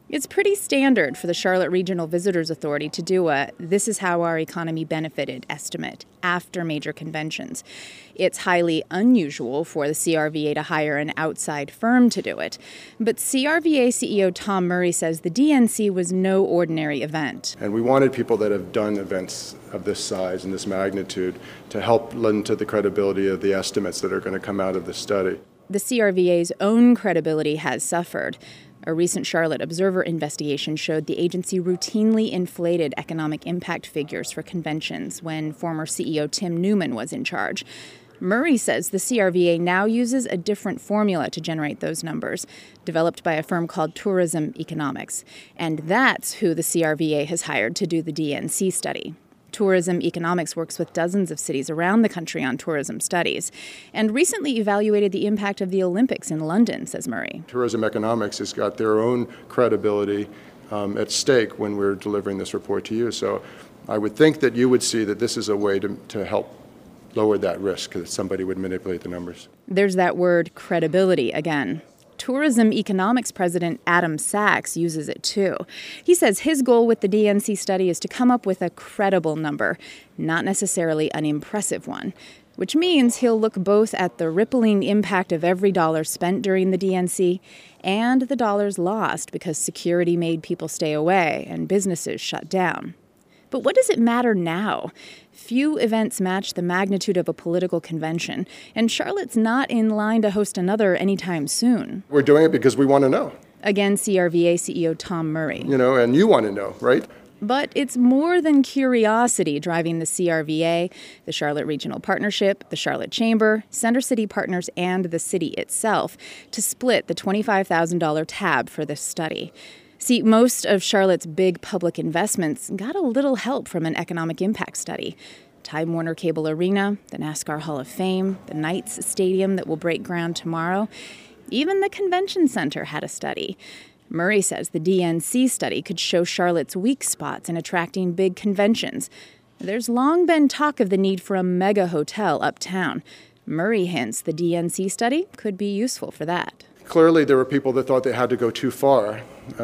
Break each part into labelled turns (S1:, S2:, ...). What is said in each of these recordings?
S1: It's pretty standard for the Charlotte Regional Visitors Authority to do a "this is how our economy benefited" estimate after major conventions. It's highly unusual for the CRVA to hire an outside firm to do it. But CRVA CEO Tom Murray says the DNC was no ordinary event.
S2: And we wanted people that have done events of this size and this magnitude to help lend to the credibility of the estimates that are going to come out of the study.
S1: The CRVA's own credibility has suffered. A recent Charlotte Observer investigation showed the agency routinely inflated economic impact figures for conventions when former CEO Tim Newman was in charge. Murray says the CRVA now uses a different formula to generate those numbers, developed by a firm called Tourism Economics. And that's who the CRVA has hired to do the DNC study. Tourism Economics works with dozens of cities around the country on tourism studies and recently evaluated the impact of the Olympics in London, says Murray.
S2: Tourism Economics has got their own credibility at stake when we're delivering this report to you. So I would think that you would see that this is a way to help lower that risk that somebody would manipulate the numbers.
S1: There's that word credibility again. Tourism Economics President Adam Sachs uses it too. He says his goal with the DNC study is to come up with a credible number, not necessarily an impressive one, which means he'll look both at the rippling impact of every dollar spent during the DNC and the dollars lost because security made people stay away and businesses shut down. But what does it matter now? Few events match the magnitude of a political convention, and Charlotte's not in line to host another anytime soon.
S2: We're doing it because we want to know.
S1: Again, CRVA CEO Tom Murray.
S2: And you want to know, right?
S1: But it's more than curiosity driving the CRVA, the Charlotte Regional Partnership, the Charlotte Chamber, Center City Partners, and the city itself to split the $25,000 tab for this study. See, most of Charlotte's big public investments got a little help from an economic impact study. Time Warner Cable Arena, the NASCAR Hall of Fame, the Knights Stadium that will break ground tomorrow. Even the convention center had a study. Murray says the DNC study could show Charlotte's weak spots in attracting big conventions. There's long been talk of the need for a mega hotel uptown. Murray hints the DNC study could be useful for that.
S2: Clearly, there were people that thought they had to go too far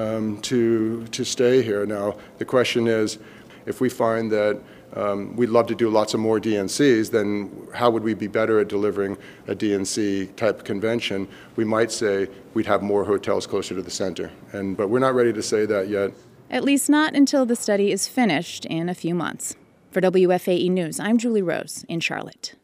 S2: to stay here. Now, the question is, if we find that we'd love to do lots of more DNCs, then how would we be better at delivering a DNC-type convention? We might say we'd have more hotels closer to the center, but we're not ready to say that yet.
S1: At least not until the study is finished in a few months. For WFAE News, I'm Julie Rose in Charlotte.